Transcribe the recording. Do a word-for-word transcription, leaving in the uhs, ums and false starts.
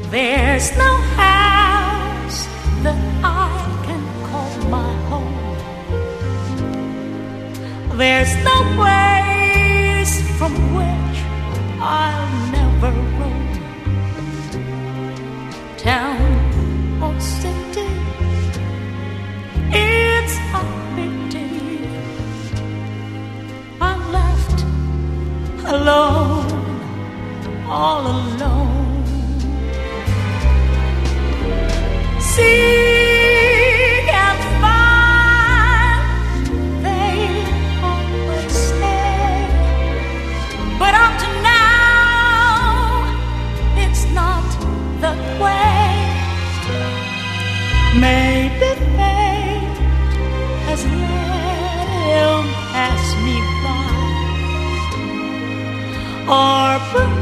There's no house that I can call my home. There's no place from which I'll never roam. Town or city, it's a pity I'm left alone, all alone. Seek and find, they always say, but up to now, it's not the way. Maybe fate has let him pass me by, or perhaps